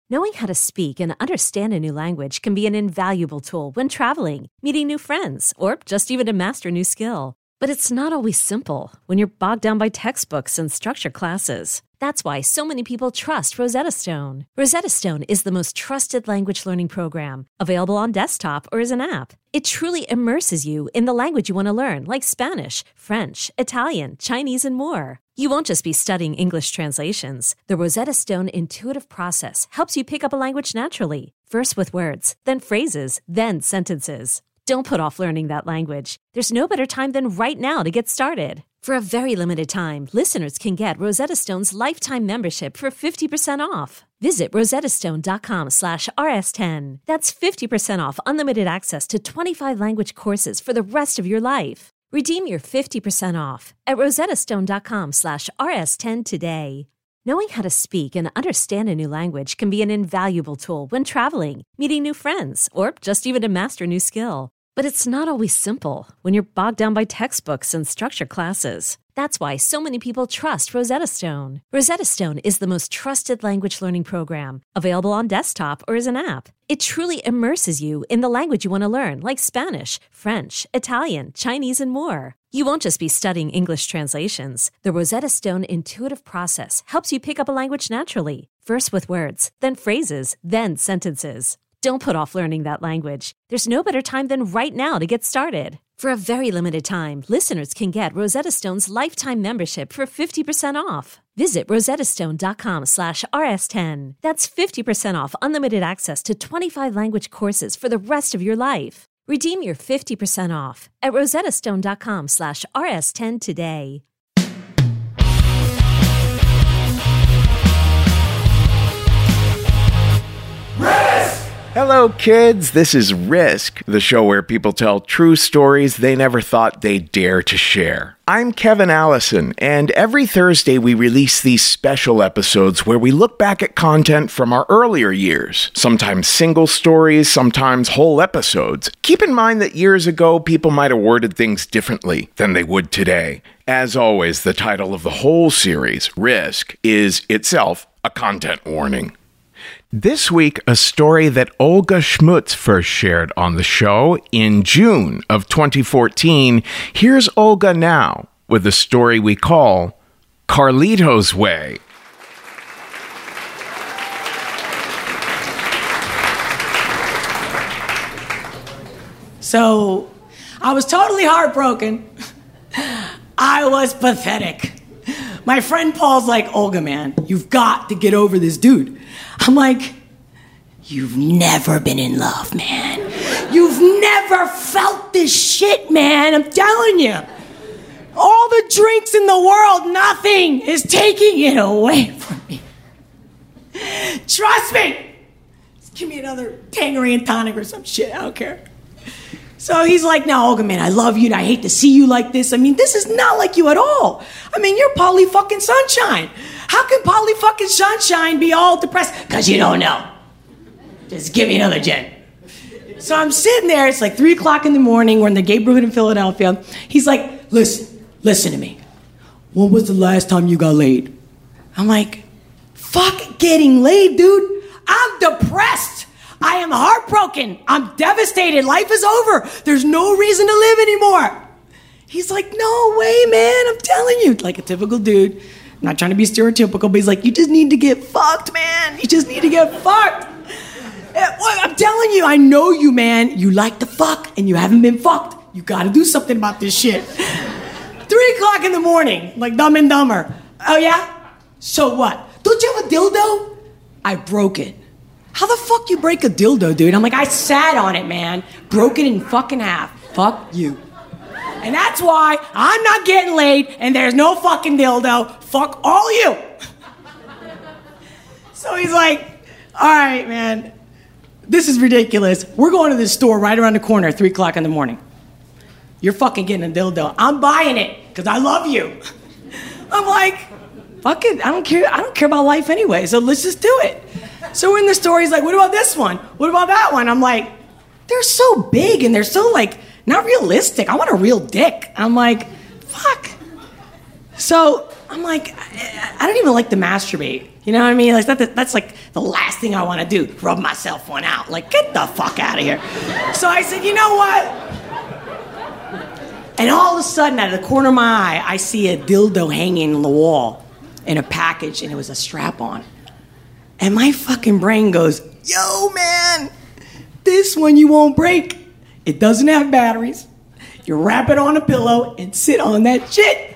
Knowing how to speak and understand a new language can be an invaluable tool when traveling, meeting new friends, or just even to master a new skill. But it's not always simple when you're bogged down by textbooks and structured classes. That's why so many people trust Rosetta Stone. Rosetta Stone is the most trusted language learning program, available on desktop or as an app. It truly immerses you in the language you want to learn, like Spanish, French, Italian, Chinese, and more. You won't just be studying English translations. The Rosetta Stone intuitive process helps you pick up a language naturally, first with words, then phrases, then sentences. Don't put off learning that language. There's no better time than right now to get started. For a very limited time, listeners can get Rosetta Stone's lifetime membership for 50% off. Visit rosettastone.com/rs10. That's 50% off unlimited access to 25 language courses for the rest of your life. Redeem your 50% off at rosettastone.com/rs10 today. Knowing how to speak and understand a new language can be an invaluable tool when traveling, meeting new friends, or just even to master a new skill. But it's not always simple when you're bogged down by textbooks and structured classes. That's why so many people trust Rosetta Stone. Rosetta Stone is the most trusted language learning program, available on desktop or as an app. It truly immerses you in the language you want to learn, like Spanish, French, Italian, Chinese, and more. You won't just be studying English translations. The Rosetta Stone intuitive process helps you pick up a language naturally, first with words, then phrases, then sentences. Don't put off learning that language. There's no better time than right now to get started. For a very limited time, listeners can get Rosetta Stone's lifetime membership for 50% off. Visit rosettastone.com/rs10. That's 50% off unlimited access to 25 language courses for the rest of your life. Redeem your 50% off at rosettastone.com/rs10 today. Hello, kids. This is Risk, the show where people tell true stories they never thought they'd dare to share. I'm Kevin Allison, and every Thursday we release these special episodes where we look back at content from our earlier years, sometimes single stories, sometimes whole episodes. Keep in mind that years ago, people might have worded things differently than they would today. As always, the title of the whole series, Risk, is itself a content warning. This week, a story that Olga Schmutz first shared on the show in June of 2014. Here's Olga now with a story we call Carlito's Way. So, I was totally heartbroken. I was pathetic. My friend Paul's like, Olga, man, you've got to get over this dude. I'm like, you've never been in love, man. You've never felt this shit, man. I'm telling you. All the drinks in the world, nothing is taking it away from me. Trust me. Just give me another Tanqueray and tonic or some shit. I don't care. So he's like, no, Olga, man, I love you and I hate to see you like this. I mean, this is not like you at all. I mean, you're Polly fucking Sunshine. How can Polly fucking Sunshine be all depressed? Because you don't know. Just give me another gin. So I'm sitting there. It's like 3 o'clock in the morning. We're in the gay neighborhood in Philadelphia. He's like, listen to me. When was the last time you got laid? I'm like, fuck getting laid, dude. I'm depressed. I am heartbroken. I'm devastated. Life is over. There's no reason to live anymore. He's like, no way, man. I'm telling you. Like a typical dude. I'm not trying to be stereotypical, but he's like, you just need to get fucked, man. You just need to get fucked. I'm telling you, I know you, man. You like to fuck, and you haven't been fucked. You gotta do something about this shit. 3 o'clock in the morning, like Dumb and Dumber. Oh, yeah? So what? Don't you have a dildo? I broke it. How the fuck you break a dildo, dude? I'm like, I sat on it, man. Broke it in fucking half. Fuck you. And that's why I'm not getting laid, and there's no fucking dildo. Fuck all you. So he's like, all right, man. This is ridiculous. We're going to this store right around the corner at 3 o'clock in the morning. You're fucking getting a dildo. I'm buying it, because I love you. I'm like, fuck it. I don't care about life anyway, so let's just do it. So we're in the store. He's like, what about this one? What about that one? I'm like, they're so big and they're so, like, not realistic. I want a real dick. I'm like, fuck. So I'm like, I don't even like to masturbate. You know what I mean? Like that's like the last thing I want to do. Rub myself one out. Like, get the fuck out of here. So I said, you know what? And all of a sudden, out of the corner of my eye, I see a dildo hanging on the wall in a package, and it was a strap-on. And my fucking brain goes, yo, man, this one you won't break. It doesn't have batteries. You wrap it on a pillow and sit on that shit.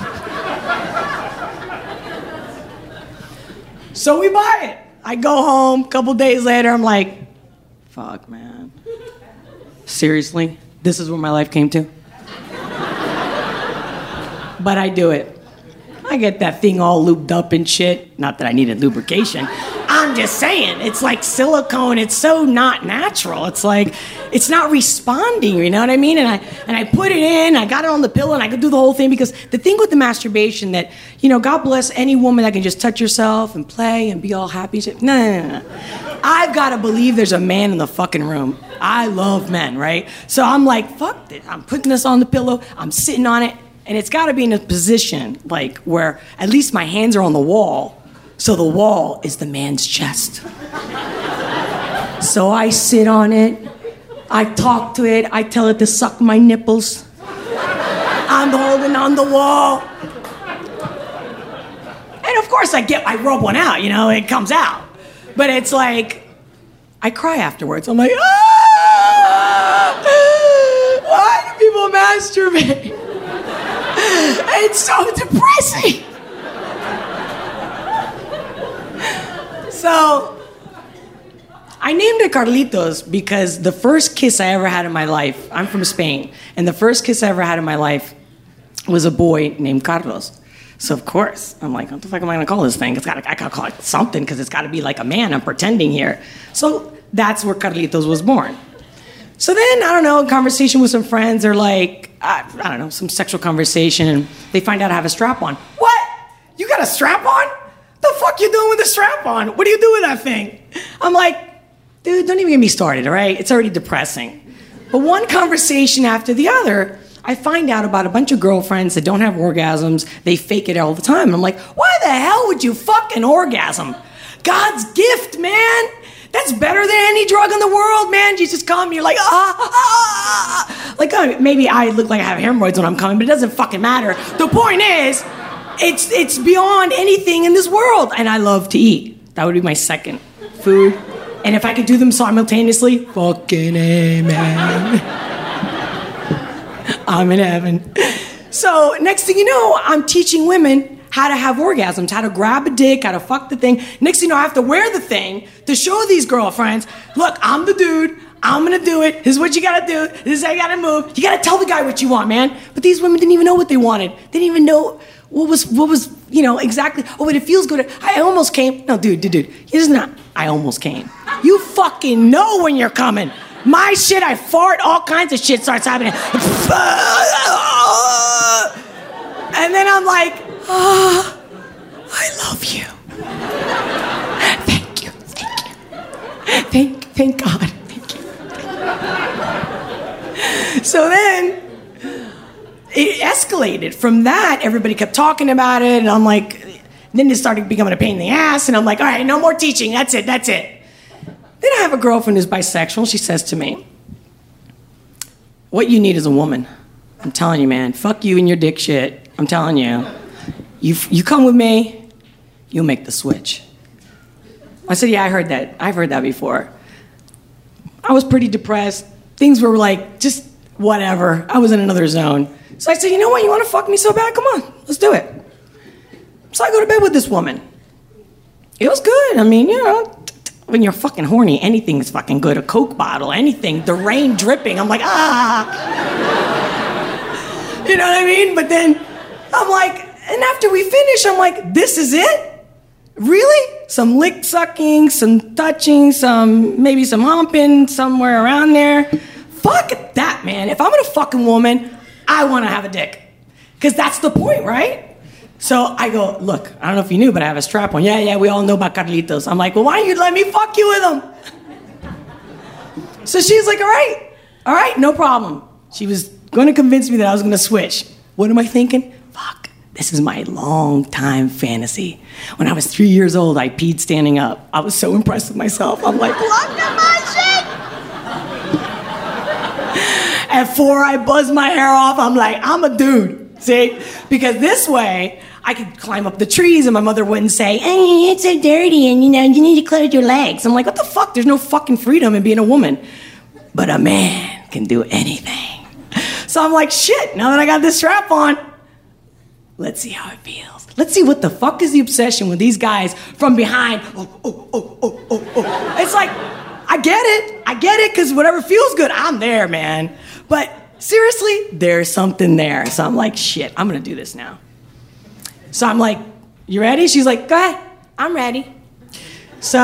So we buy it. I go home, a couple days later, I'm like, fuck, man. Seriously? This is where my life came to? But I do it. I get that thing all lubed up and shit. Not that I needed lubrication. I'm just saying, it's like silicone. It's so not natural. It's like, it's not responding, you know what I mean? And I put it in, I got it on the pillow, and I could do the whole thing, because the thing with the masturbation that, you know, God bless any woman that can just touch herself and play and be all happy. No. I've got to believe there's a man in the fucking room. I love men, right? So I'm like, fuck it. I'm putting this on the pillow. I'm sitting on it. And it's got to be in a position, like, where at least my hands are on the wall, so the wall is the man's chest. So I sit on it, I talk to it, I tell it to suck my nipples. I'm holding on the wall. And of course I rub one out, you know, it comes out. But it's like, I cry afterwards. I'm like, why do people masturbate? It's so depressing. So, I named it Carlitos because the first kiss I ever had in my life, I'm from Spain, and the first kiss I ever had in my life was a boy named Carlos. So of course, I'm like, what the fuck am I gonna call this thing? I gotta call it something, because it's gotta be like a man. I'm pretending here. So that's where Carlitos was born. So then, I don't know, a conversation with some friends, or like, I don't know, some sexual conversation, and they find out I have a strap-on. What? You got a strap-on? The fuck you doing with a strap-on? What do you do with that thing? I'm like, dude, don't even get me started, all right? It's already depressing. But one conversation after the other, I find out about a bunch of girlfriends that don't have orgasms. They fake it all the time. And I'm like, why the hell would you fucking orgasm? God's gift, man. That's better than any drug in the world, man. You just come, you're like, Like, maybe I look like I have hemorrhoids when I'm coming, but it doesn't fucking matter. The point is, it's beyond anything in this world. And I love to eat. That would be my second food. And if I could do them simultaneously, fucking amen. I'm in heaven. So next thing you know, I'm teaching women how to have orgasms, how to grab a dick, how to fuck the thing. Next thing you know, I have to wear the thing to show these girlfriends, look, I'm the dude, I'm gonna do it, this is what you gotta do, this is how you gotta move. You gotta tell the guy what you want, man. But these women didn't even know what they wanted. They didn't even know what was, you know, exactly, oh, but it feels good. I almost came. No, dude, it's not, I almost came. You fucking know when you're coming. My shit, I fart, all kinds of shit starts happening. And then I'm like, I love you. Thank you. Thank God. Thank you. So then, it escalated. From that, everybody kept talking about it, and I'm like, then it started becoming a pain in the ass, and I'm like, all right, no more teaching, that's it. Then I have a girlfriend who's bisexual. She says to me, what you need is a woman. I'm telling you, man, fuck you and your dick shit. I'm telling you. You come with me, you'll make the switch. I said, yeah, I heard that. I've heard that before. I was pretty depressed. Things were like, just whatever. I was in another zone. So I said, you know what? You want to fuck me so bad? Come on, let's do it. So I go to bed with this woman. It was good. I mean, you know, when you're fucking horny, anything is fucking good. A Coke bottle, anything. The rain dripping. I'm like, You know what I mean? But then I'm like, and after we finish, I'm like, this is it? Really? Some lick sucking, some touching, maybe some humping somewhere around there. Fuck that, man. If I'm gonna fuck a woman, I wanna have a dick. Because that's the point, right? So I go, look, I don't know if you knew, but I have a strap on. Yeah, we all know about Carlitos. I'm like, well, why don't you let me fuck you with him? So she's like, all right, no problem. She was gonna convince me that I was gonna switch. What am I thinking? Fuck, This is my long-time fantasy. When I was 3 years old, I peed standing up. I was so impressed with myself. I'm like, look at my shit! At 4, I buzzed my hair off. I'm like, I'm a dude, see? Because this way, I could climb up the trees and my mother wouldn't say, hey, it's so dirty and, you need to close your legs. I'm like, what the fuck? There's no fucking freedom in being a woman. But a man can do anything. So I'm like, shit, now that I got this strap on, let's see how it feels. Let's see what the fuck is the obsession with these guys from behind. Oh. It's like, I get it, because whatever feels good, I'm there, man. But seriously, there's something there. So I'm like, shit, I'm gonna do this now. So I'm like, you ready? She's like, go ahead, I'm ready. So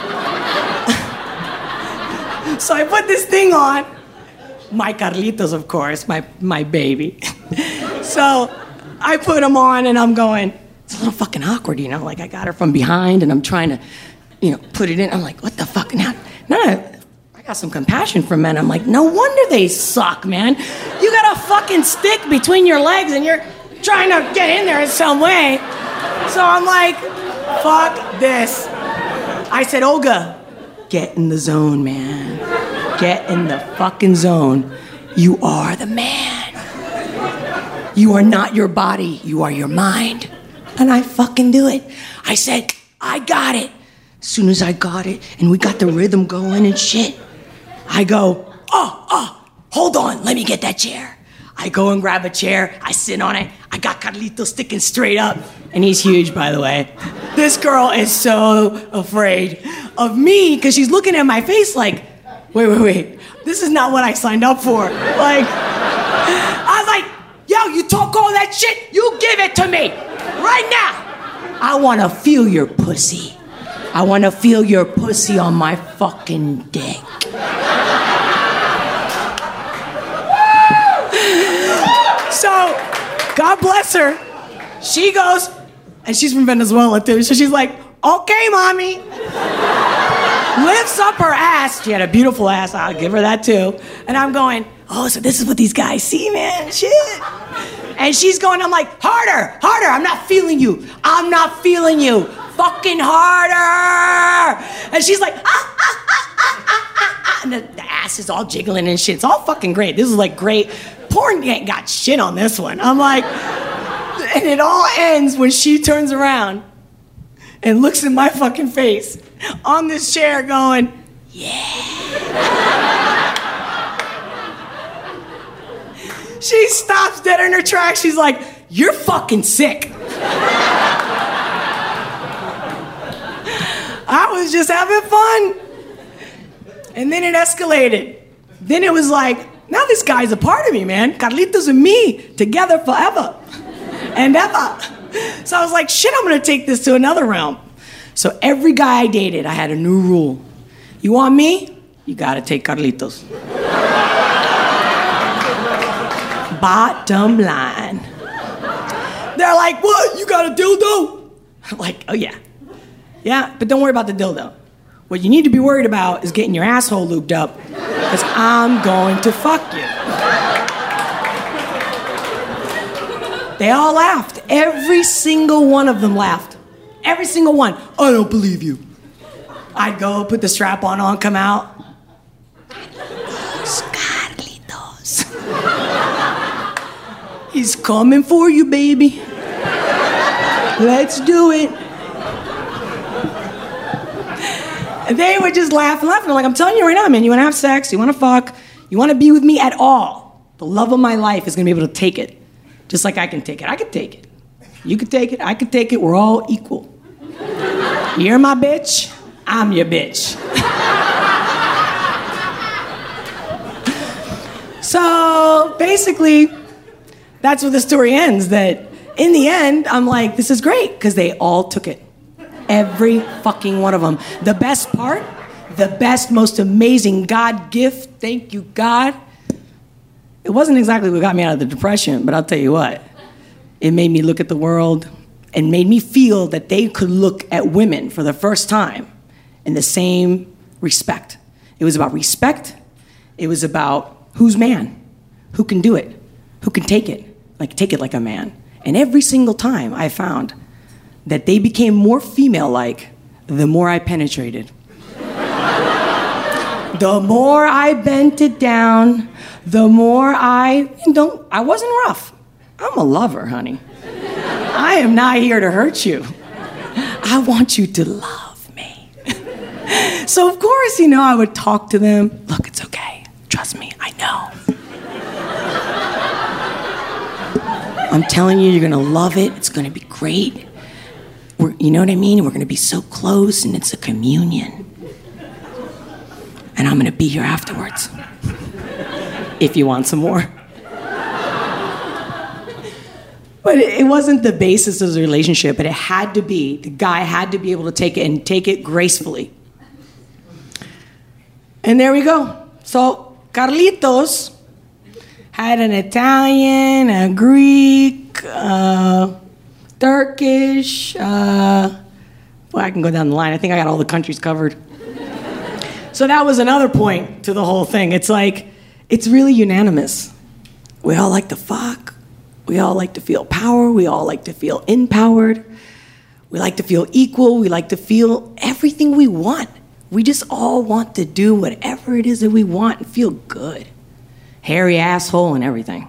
I put this thing on. My Carlitos, of course, my baby. So I put him on and I'm going, it's a little fucking awkward, like I got her from behind and I'm trying to, put it in. I'm like, what the fuck? Now, I got some compassion for men. I'm like, no wonder they suck, man. You got a fucking stick between your legs and you're trying to get in there in some way. So I'm like, fuck this. I said, Olga, get in the zone, man. Get in the fucking zone. You are the man. You are not your body. You are your mind. And I fucking do it. I said, I got it. As soon as I got it and we got the rhythm going and shit, I go, hold on, let me get that chair. I go and grab a chair, I sit on it, I got Carlito sticking straight up, and he's huge, by the way. This girl is so afraid of me, because she's looking at my face like, wait, this is not what I signed up for. Like, I was like, yo, you talk all that shit, you give it to me, right now. I want to feel your pussy. I want to feel your pussy on my fucking dick. So, God bless her. She goes, and she's from Venezuela too, so she's like, okay, mommy. Lifts up her ass. She had a beautiful ass, I'll give her that too. And I'm going, oh, so this is what these guys see, man, shit. And she's going, I'm like, harder, I'm not feeling you. Fucking harder. And she's like, and the ass is all jiggling and shit. It's all fucking great. This is like great. Porn ain't got shit on this one. I'm like, and it all ends when she turns around and looks in my fucking face on this chair going, yeah. She stops dead in her tracks. She's like, you're fucking sick. I was just having fun. And then it escalated. Then it was like, now this guy's a part of me, man. Carlitos and me together forever and ever. So I was like, shit, I'm gonna take this to another realm. So every guy I dated, I had a new rule. You want me? You gotta take Carlitos. Bottom line. They're like, what? You got a dildo? I'm like, oh yeah. Yeah, but don't worry about the dildo. What you need to be worried about is getting your asshole lubed up, because I'm going to fuck you. They all laughed. Every single one of them laughed. Every single one. I don't believe you. I'd go, put the strap on, come out. Carlitos. He's coming for you, baby. Let's do it. And they would just laugh and laugh. And I'm like, I'm telling you right now, man, you want to have sex, you want to fuck, you want to be with me at all. The love of my life is going to be able to take it. Just like I can take it. I can take it. You can take it. I can take it. We're all equal. You're my bitch. I'm your bitch. So basically, that's where the story ends. That in the end, I'm like, this is great, because they all took it. Every fucking one of them. The best part, the best, most amazing God gift, thank you, God. It wasn't exactly what got me out of the depression, but I'll tell you what. It made me look at the world and made me feel that they could look at women for the first time in the same respect. It was about respect. It was about who's man, who can do it, who can take it like a man. And every single time I found that they became more female-like the more I penetrated. The more I bent it down, the more I wasn't rough. I'm a lover, honey. I am not here to hurt you. I want you to love me. So, of course, I would talk to them. Look, it's okay. Trust me, I know. I'm telling you, you're going to love it. It's going to be great. You know what I mean? We're going to be so close, and it's a communion. And I'm going to be here afterwards. If you want some more. But it wasn't the basis of the relationship, but it had to be. The guy had to be able to take it and take it gracefully. And there we go. So Carlitos had an Italian, a Greek, Turkish. I can go down the line. I think I got all the countries covered. So that was another point to the whole thing. It's like, it's really unanimous. We all like to fuck. We all like to feel power. We all like to feel empowered. We like to feel equal. We like to feel everything we want. We just all want to do whatever it is that we want and feel good. Hairy asshole and everything.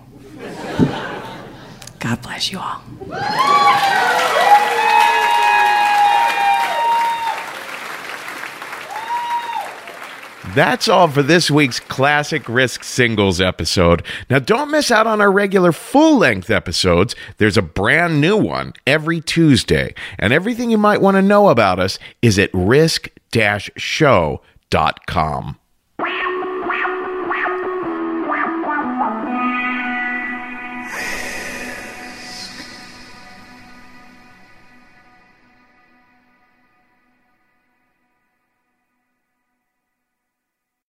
God bless you all. That's all for this week's Classic Risk Singles episode. Now, don't miss out on our regular full-length episodes. There's a brand new one every Tuesday. And everything you might want to know about us is at risk-show.com.